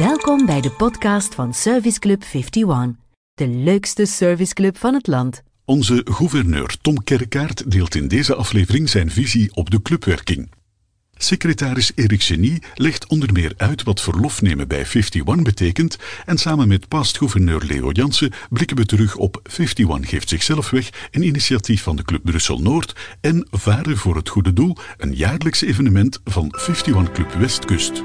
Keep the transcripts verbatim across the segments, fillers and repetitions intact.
Welkom bij de podcast van Service Club eenenvijftig, de leukste serviceclub van het land. Onze gouverneur Tom Kerkaert deelt in deze aflevering zijn visie op de clubwerking. Secretaris Erik Genie legt onder meer uit wat verlof nemen bij eenenvijftig betekent en samen met past-gouverneur Leo Jansen blikken we terug op eenenvijftig geeft zichzelf weg, een initiatief van de Club Brussel-Noord en Varen voor het Goede Doel, een jaarlijks evenement van eenenvijftig Club Westkust.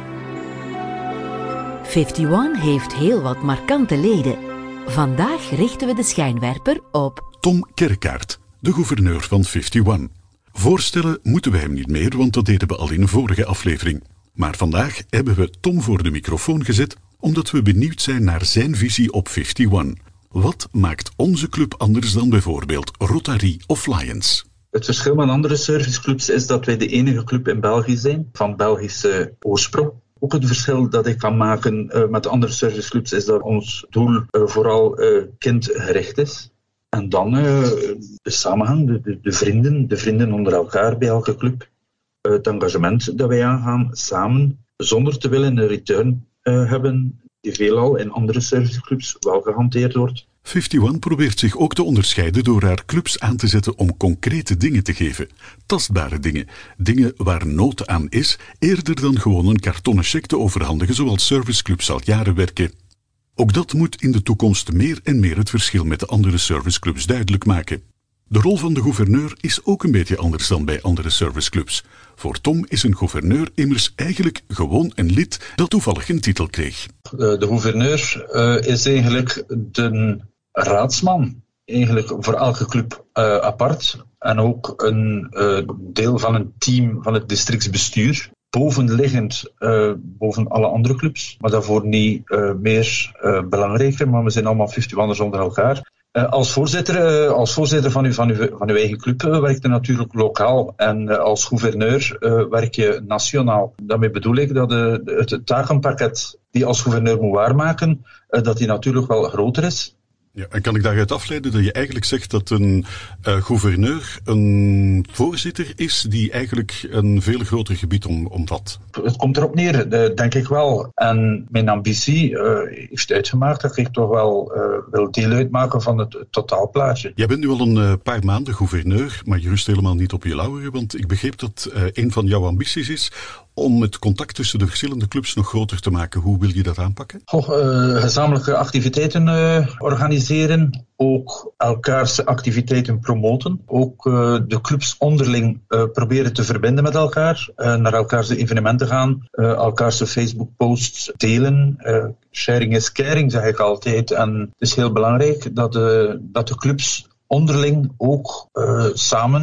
eenenvijftig heeft heel wat markante leden. Vandaag richten we de schijnwerper op Tom Kerkaert, de gouverneur van eenenvijftig. Voorstellen moeten we hem niet meer, want dat deden we al in een vorige aflevering. Maar vandaag hebben we Tom voor de microfoon gezet, omdat we benieuwd zijn naar zijn visie op eenenvijftig. Wat maakt onze club anders dan bijvoorbeeld Rotary of Lions? Het verschil met andere serviceclubs is dat wij de enige club in België zijn, van Belgische oorsprong. Ook het verschil dat ik kan maken uh, met andere serviceclubs is dat ons doel uh, vooral uh, kindgericht is. En dan uh, de samenhang, de, de, de vrienden, de vrienden onder elkaar bij elke club. Uh, het engagement dat wij aangaan samen, zonder te willen een return uh, hebben, die veelal in andere serviceclubs wel gehanteerd wordt. eenenvijftig probeert zich ook te onderscheiden door haar clubs aan te zetten om concrete dingen te geven. Tastbare dingen. Dingen waar nood aan is, eerder dan gewoon een kartonnen cheque te overhandigen zoals serviceclubs al jaren werken. Ook dat moet in de toekomst meer en meer het verschil met de andere serviceclubs duidelijk maken. De rol van de gouverneur is ook een beetje anders dan bij andere serviceclubs. Voor Tom is een gouverneur immers eigenlijk gewoon een lid dat toevallig een titel kreeg. De gouverneur uh, is eigenlijk de raadsman, eigenlijk voor elke club uh, apart. En ook een uh, deel van een team van het districtsbestuur. Bovenliggend, uh, boven alle andere clubs, maar daarvoor niet uh, meer uh, belangrijker, maar we zijn allemaal eenenvijftig onder elkaar. Uh, als voorzitter, uh, als voorzitter van, uw, van, uw, van uw eigen club uh, werk je natuurlijk lokaal en uh, als gouverneur uh, werk je nationaal. Daarmee bedoel ik dat uh, het takenpakket die je als gouverneur moet waarmaken, uh, dat die natuurlijk wel groter is. Ja, en kan ik daaruit afleiden dat je eigenlijk zegt dat een uh, gouverneur een voorzitter is die eigenlijk een veel groter gebied om, omvat? Het komt erop neer, uh, denk ik wel. En mijn ambitie uh, heeft uitgemaakt dat ik toch wel uh, wil deel uitmaken van het, het totaalplaatje. Jij bent nu al een uh, paar maanden gouverneur, maar je rust helemaal niet op je lauweren, want ik begreep dat uh, een van jouw ambities is om het contact tussen de verschillende clubs nog groter te maken. Hoe wil je dat aanpakken? Oh, uh, gezamenlijke activiteiten uh, organiseren. Ook elkaars activiteiten promoten. Ook uh, de clubs onderling uh, proberen te verbinden met elkaar. Uh, naar elkaars evenementen gaan. Uh, elkaars Facebook-posts delen. Uh, sharing is caring, zeg ik altijd. En het is heel belangrijk dat de, dat de clubs onderling ook uh, samen...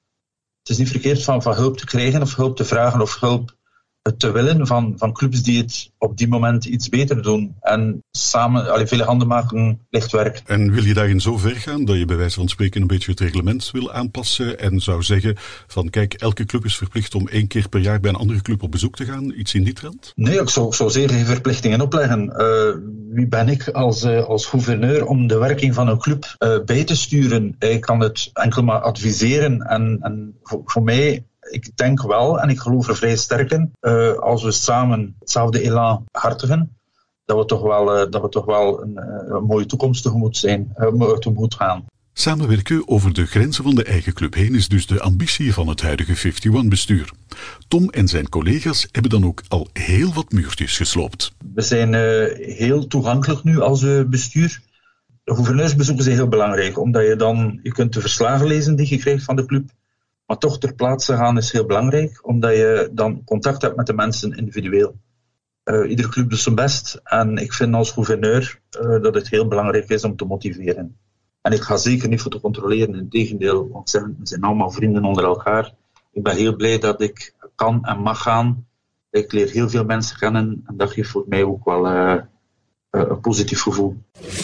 Het is niet verkeerd van, van hulp te krijgen of hulp te vragen of hulp te willen van, van clubs die het op die moment iets beter doen. En samen, allee, vele handen maken licht werk. En wil je daarin zo ver gaan dat je bij wijze van spreken een beetje het reglement wil aanpassen en zou zeggen van kijk, elke club is verplicht om één keer per jaar bij een andere club op bezoek te gaan? Iets in die trant? Nee, ik zou, zou zeer geen verplichtingen opleggen. Uh, wie ben ik als, uh, als gouverneur om de werking van een club uh, bij te sturen? Ik kan het enkel maar adviseren en, en voor, voor mij... Ik denk wel, en ik geloof er vrij sterk in, uh, als we samen hetzelfde elan hartigen, dat we toch wel, uh, dat we toch wel een, een mooie toekomst tegemoet, zijn, uh, tegemoet gaan. Samenwerken over de grenzen van de eigen club heen is dus de ambitie van het huidige eenenvijftig-bestuur. Tom en zijn collega's hebben dan ook al heel wat muurtjes gesloopt. We zijn uh, heel toegankelijk nu als uh, bestuur. De gouverneursbezoeken zijn heel belangrijk, omdat je dan, je kunt de verslagen lezen die je krijgt van de club. Maar toch ter plaatse gaan is heel belangrijk, omdat je dan contact hebt met de mensen individueel. Uh, iedere club doet zijn best en ik vind als gouverneur uh, dat het heel belangrijk is om te motiveren. En ik ga zeker niet voor te controleren, in tegendeel, want we zijn allemaal vrienden onder elkaar. Ik ben heel blij dat ik kan en mag gaan. Ik leer heel veel mensen kennen en dat geeft voor mij ook wel uh, uh, een positief gevoel.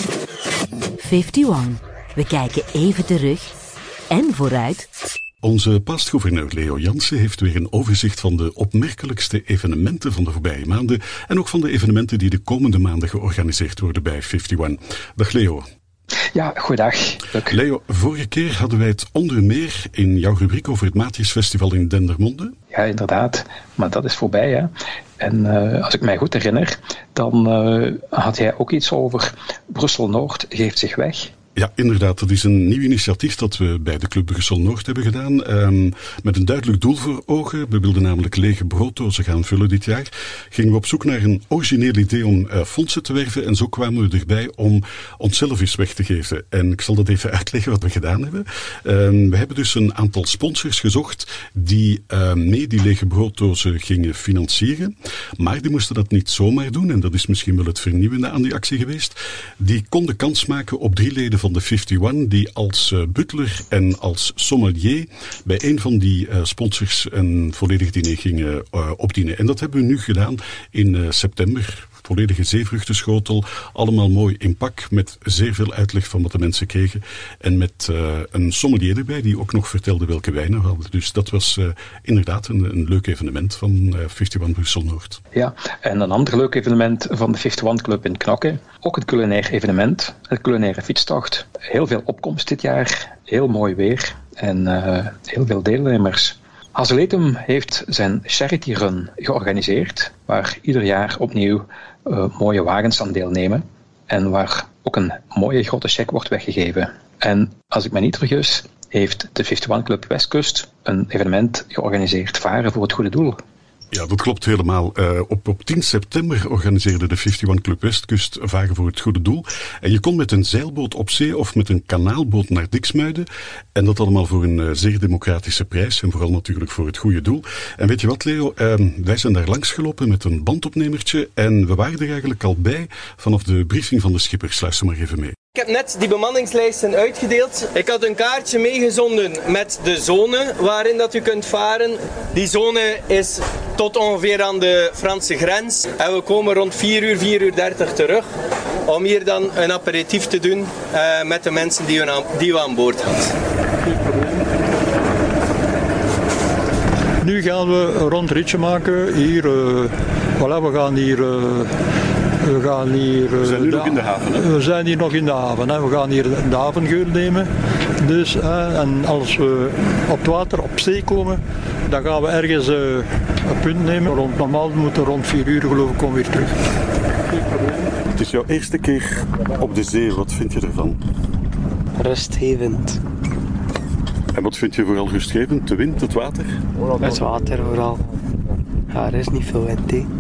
eenenvijftig. We kijken even terug en vooruit. Onze pastgouverneur Leo Jansen heeft weer een overzicht van de opmerkelijkste evenementen van de voorbije maanden en ook van de evenementen die de komende maanden georganiseerd worden bij eenenvijftig. Dag Leo. Ja, goeiedag. Leuk. Leo, vorige keer hadden wij het onder meer in jouw rubriek over het Maatjesfestival in Dendermonde. Ja, Ja, inderdaad. Maar dat is voorbij, hè. En uh, als ik mij goed herinner, dan uh, had jij ook iets over Brussel-Noord geeft zich weg. Ja, inderdaad. Dat is een nieuw initiatief dat we bij de Club Brussel-Noord hebben gedaan. Um, met een duidelijk doel voor ogen. We wilden namelijk lege brooddozen gaan vullen dit jaar. Gingen we op zoek naar een origineel idee om uh, fondsen te werven. En zo kwamen we erbij om onszelf eens weg te geven. En ik zal dat even uitleggen wat we gedaan hebben. Um, we hebben dus een aantal sponsors gezocht die uh, mee die lege brooddozen gingen financieren. Maar die moesten dat niet zomaar doen. En dat is misschien wel het vernieuwende aan die actie geweest. Die konden kans maken op drie leden van de eenenvijftig die als uh, butler en als sommelier bij een van die uh, sponsors een volledig diner gingen uh, opdienen. En dat hebben we nu gedaan in uh, september. Volledige zeevruchtenschotel, allemaal mooi in pak, met zeer veel uitleg van wat de mensen kregen. En met uh, een sommelier erbij, die ook nog vertelde welke wijnen we hadden. Dus dat was uh, inderdaad een, een leuk evenement van uh, eenenvijftig Brussel-Noord. Ja, en een ander leuk evenement van de eenenvijftig Club in Knokke. Ook een culinair evenement, een culinaire fietstocht. Heel veel opkomst dit jaar, heel mooi weer en uh, heel veel deelnemers. Hazeletum heeft zijn charity run georganiseerd, waar ieder jaar opnieuw uh, mooie wagens aan deelnemen en waar ook een mooie grote cheque wordt weggegeven. En als ik me niet vergis, heeft de eenenvijftig Club Westkust een evenement georganiseerd, Varen voor het Goede Doel. Ja, dat klopt helemaal. Uh, op, op tien september organiseerde de eenenvijftig Club Westkust Varen voor het Goede Doel. En je kon met een zeilboot op zee of met een kanaalboot naar Diksmuiden. En dat allemaal voor een uh, zeer democratische prijs. En vooral natuurlijk voor het goede doel. En weet je wat, Leo? Uh, wij zijn daar langs gelopen met een bandopnemertje. En we waren er eigenlijk al bij vanaf de briefing van de schippers. Luister maar even mee. Ik heb net die bemanningslijsten uitgedeeld. Ik had een kaartje meegezonden met de zone waarin dat u kunt varen. Die zone is tot ongeveer aan de Franse grens. En we komen rond vier uur, vier uur dertig terug. Om hier dan een aperitief te doen uh, met de mensen die we, aan, die we aan boord hadden. Nu gaan we een rondritje maken. Hier, uh, voilà, we gaan hier... Uh, We gaan hier... We zijn nu de, nog in de haven, hè? We zijn hier nog in de haven. Hè? We gaan hier de havengeur nemen. Dus, hè, en als we op het water op zee komen, dan gaan we ergens uh, een punt nemen. Rond, normaal moeten rond vier uur geloof ik komen we weer terug. Het is jouw eerste keer op de zee. Wat vind je ervan? Rustgevend. En wat vind je vooral rustgevend? De wind, het water? Het water vooral. Ja, er is niet veel wind, hè.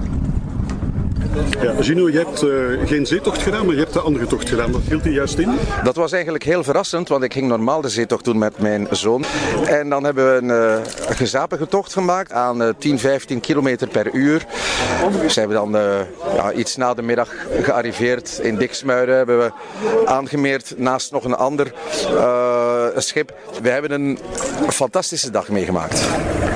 Ja, Gino, je hebt uh, geen zeetocht gedaan, maar je hebt de andere tocht gedaan. Wat hield die juist in? Dat was eigenlijk heel verrassend, want ik ging normaal de zeetocht doen met mijn zoon. En dan hebben we een, uh, een gezapige tocht gemaakt aan uh, tien, vijftien kilometer per uur. Zijn we dan uh, ja, iets na de middag gearriveerd in Diksmuiden. Hebben we aangemeerd naast nog een ander uh, schip. We hebben een fantastische dag meegemaakt.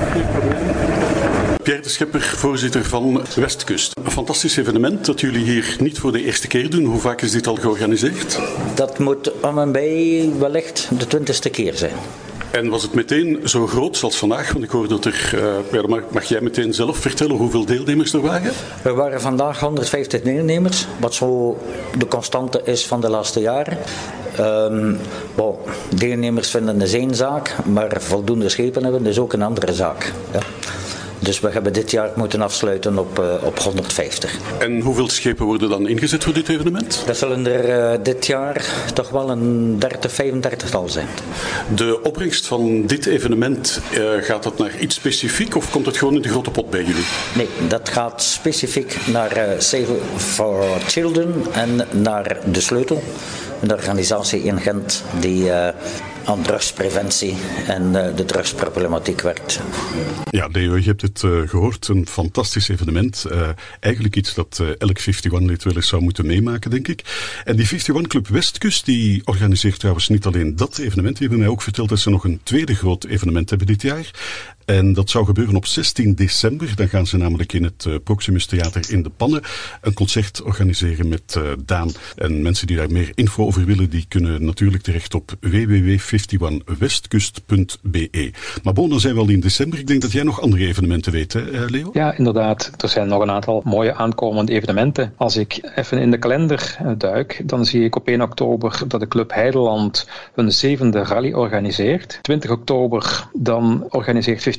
Pierre de Schepper, voorzitter van Westkust. Een fantastisch evenement dat jullie hier niet voor de eerste keer doen. Hoe vaak is dit al georganiseerd? Dat moet om en bij wellicht de twintigste keer zijn. En was het meteen zo groot zoals vandaag? Want ik hoor dat er... Uh, ja, mag, mag jij meteen zelf vertellen hoeveel deelnemers er waren? Er waren vandaag honderdvijftig deelnemers, wat zo de constante is van de laatste jaren. Um, bon, deelnemers vinden dat is één zaak, maar voldoende schepen hebben is ook een andere zaak. Ja. Dus we hebben dit jaar moeten afsluiten op, uh, op honderdvijftig. En hoeveel schepen worden dan ingezet voor dit evenement? Dat zullen er uh, dit jaar toch wel een dertig, vijfendertig tal zijn. De opbrengst van dit evenement, uh, gaat dat naar iets specifiek of komt het gewoon in de grote pot bij jullie? Nee, dat gaat specifiek naar uh, Save for Children en naar De Sleutel. Een organisatie in Gent die uh, aan drugspreventie en uh, de drugsproblematiek werkt. Ja, Leo, je hebt het uh, gehoord. Een fantastisch evenement. Uh, eigenlijk iets dat uh, elk eenenvijftig-lid wel eens zou moeten meemaken, denk ik. En die eenenvijftig Club Westkust, die organiseert trouwens niet alleen dat evenement. Die hebben mij ook verteld dat ze nog een tweede groot evenement hebben dit jaar. En dat zou gebeuren op zestien december. Dan gaan ze namelijk in het uh, Proximus Theater in de Pannen een concert organiseren met uh, Daan. En mensen die daar meer info over willen, die kunnen natuurlijk terecht op w w w punt eenenvijftig westkust punt b e. Maar bon, dan zijn we al in december. Ik denk dat jij nog andere evenementen weet, hè, Leo? Ja, inderdaad. Er zijn nog een aantal mooie aankomende evenementen. Als ik even in de kalender duik, dan zie ik op één oktober dat de Club Heideland hun zevende rally organiseert. twintig oktober dan organiseert eenenvijftig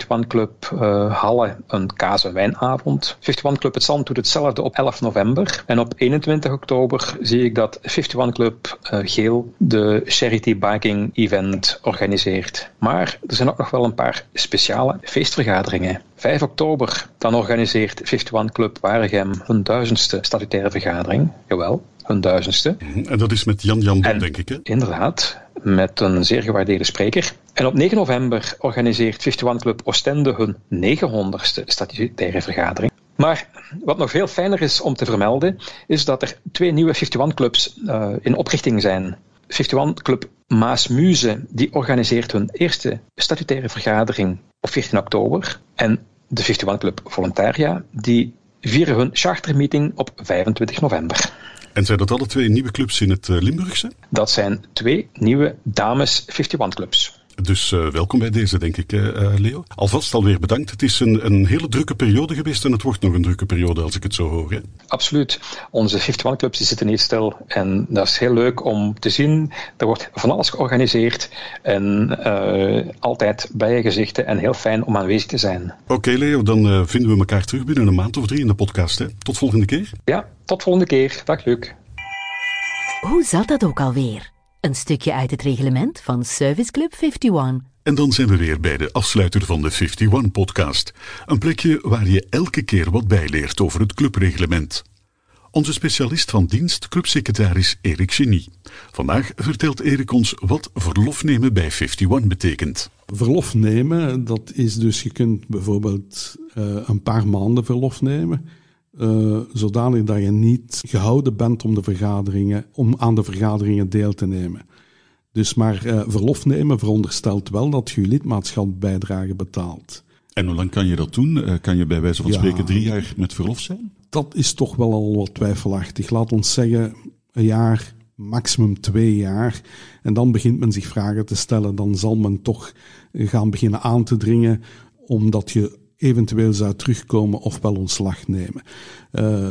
eenentwintig Club uh, Halle een kaas- en wijnavond. eenenvijftig Club Het Zand doet hetzelfde op elf november. En op eenentwintig oktober zie ik dat eenenvijftig Club uh, Geel de Charity Biking Event organiseert. Maar er zijn ook nog wel een paar speciale feestvergaderingen. vijf oktober, dan organiseert eenenvijftig Club Waregem hun duizendste statutaire vergadering. Jawel, hun duizendste. En dat is met Jan Jan Don, denk ik, hè? Inderdaad, met een zeer gewaardeerde spreker. En op negen november organiseert eenenvijftig Club Oostende hun negenhonderdste statutaire vergadering. Maar wat nog veel fijner is om te vermelden, is dat er twee nieuwe eenenvijftig Clubs uh, in oprichting zijn. eenenvijftig Club Maasmuze, die organiseert hun eerste statutaire vergadering op veertien oktober. En de eenenvijftig Club Volontaria, die vieren hun chartermeeting op vijfentwintig november. En zijn dat alle twee nieuwe clubs in het uh, Limburgse? Dat zijn twee nieuwe dames eenenvijftig Clubs. Dus uh, welkom bij deze, denk ik, uh, Leo. Alvast alweer bedankt. Het is een, een hele drukke periode geweest en het wordt nog een drukke periode als ik het zo hoor. Hè? Absoluut. Onze eenenvijftig Clubs die zitten niet stil en dat is heel leuk om te zien. Er wordt van alles georganiseerd en uh, altijd blije gezichten en heel fijn om aanwezig te zijn. Oké, okay, Leo, dan uh, vinden we elkaar terug binnen een maand of drie in de podcast. Hè? Tot volgende keer. Ja, tot volgende keer. Dag, Luc. Hoe zat dat ook alweer? Een stukje uit het reglement van Service Club eenenvijftig. En dan zijn we weer bij de afsluiter van de eenenvijftig-podcast. Een plekje waar je elke keer wat bijleert over het clubreglement. Onze specialist van dienst, clubsecretaris Erik Genie. Vandaag vertelt Erik ons wat verlof nemen bij eenenvijftig betekent. Verlof nemen, dat is dus, je kunt bijvoorbeeld uh, een paar maanden verlof nemen. Uh, zodanig dat je niet gehouden bent om, de vergaderingen, om aan de vergaderingen deel te nemen. Dus maar uh, verlof nemen veronderstelt wel dat je je lidmaatschapsbijdrage betaalt. En hoe lang kan je dat doen? Uh, kan je bij wijze van ja, spreken drie jaar met verlof zijn? Dat is toch wel al wat twijfelachtig. Laat ons zeggen een jaar, maximum twee jaar. En dan begint men zich vragen te stellen. Dan zal men toch gaan beginnen aan te dringen omdat je eventueel zou terugkomen of wel ontslag nemen. Uh,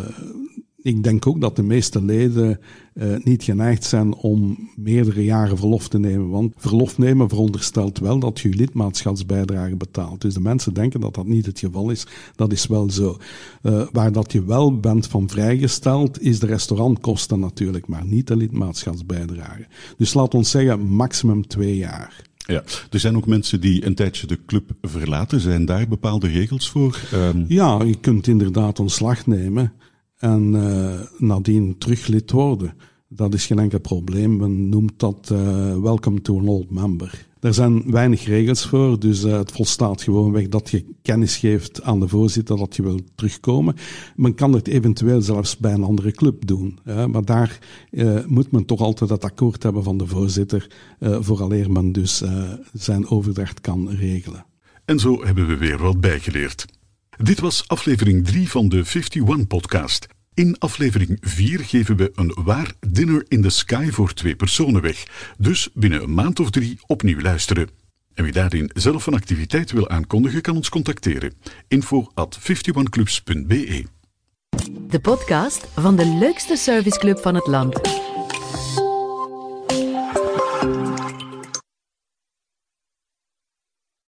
ik denk ook dat de meeste leden uh, niet geneigd zijn om meerdere jaren verlof te nemen. Want verlof nemen veronderstelt wel dat je je lidmaatschapsbijdrage betaalt. Dus de mensen denken dat dat niet het geval is. Dat is wel zo. Uh, waar dat je wel bent van vrijgesteld, is de restaurantkosten natuurlijk, maar niet de lidmaatschapsbijdrage. Dus laat ons zeggen, maximum twee jaar. Ja, er zijn ook mensen die een tijdje de club verlaten. Zijn daar bepaalde regels voor? Um... Ja, je kunt inderdaad ontslag nemen en uh, nadien terug lid worden. Dat is geen enkel probleem. Men noemt dat uh, welcome to an old member. Er zijn weinig regels voor, dus uh, het volstaat gewoonweg dat je kennis geeft aan de voorzitter dat je wil terugkomen. Men kan het eventueel zelfs bij een andere club doen. Hè, maar daar uh, moet men toch altijd het akkoord hebben van de voorzitter, uh, vooraleer men dus uh, zijn overdracht kan regelen. En zo hebben we weer wat bijgeleerd. Dit was aflevering drie van de eenenvijftig-podcast. In aflevering vier geven we een waar dinner in the sky voor twee personen weg. Dus binnen een maand of drie opnieuw luisteren. En wie daarin zelf een activiteit wil aankondigen, kan ons contacteren. info at eenenvijftig clubs punt b e. De podcast van de leukste serviceclub van het land.